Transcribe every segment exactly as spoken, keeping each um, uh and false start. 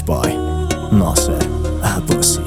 Mixed by Nasser Abbasi.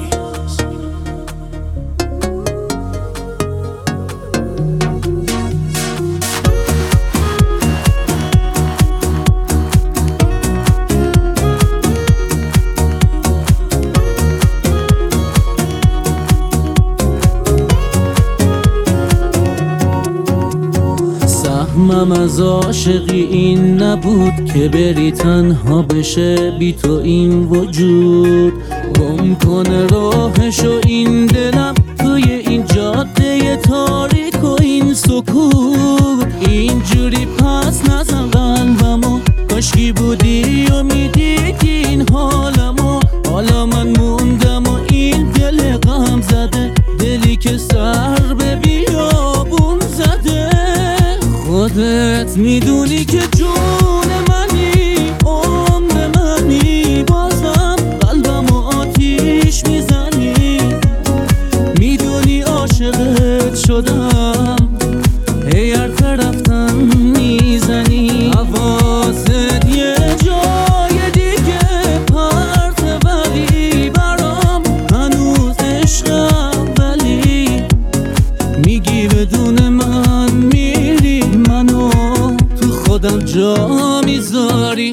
سهمم از عاشقی این نبود که بری تنها بشه بی تو این وجود، گم کنه راهشو این دلم توی این جاده تاریک و این سکوت. اینجوری پس نزن قلبمو، کاشکی بودی و میدیدی این حالمو. حالا من موندم و این دل غم زده، دلی که سر به بیابون زده. خودت میدونی که جون منی، عمر منی، بازم قلبم و آتیش میزنی. میدونی عاشقت شدم، هی هر طرفتم میزنی. حواست یه جای دیگه پرته، ولی برام هنوز عشقم. ولی میگی بدون من میری، منو تو خودم جا میذاری.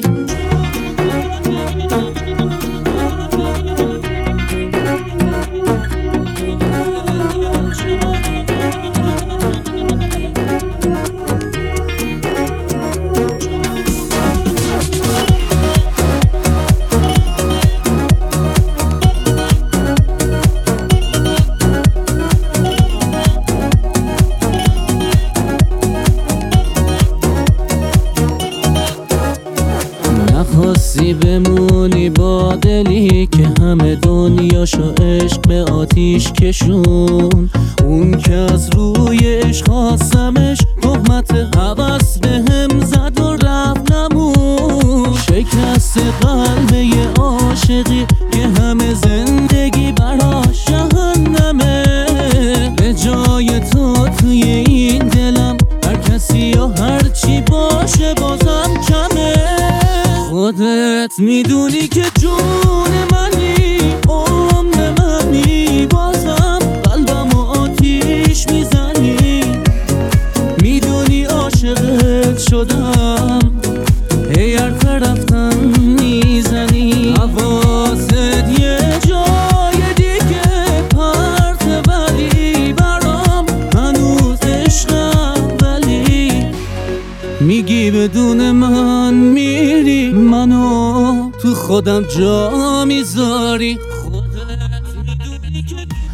خواستی بمونی با دلی که همه دنیاشو عشق به آتیش کشون. اون که از روی عشق خواستمش، تهمت هوس بهم زد و رفت نمون. شکست قلب یه عاشقی که همه زندگی براش جهنمه. به جای تو توی این دلم هر کسی و هر چی باشه بازم کمه. خودت میدونی که جون منی، عمر منی، بازم قلبم و آتیش میزنی. میدونی عاشقت شدم، هی هر طرفتم میزنی. حواست یه جای دیگه پرته، ولی برام هنوز عشقم. ولی میگی بدون من میری، منو تو خودم جا میذاری. خودت میدونی که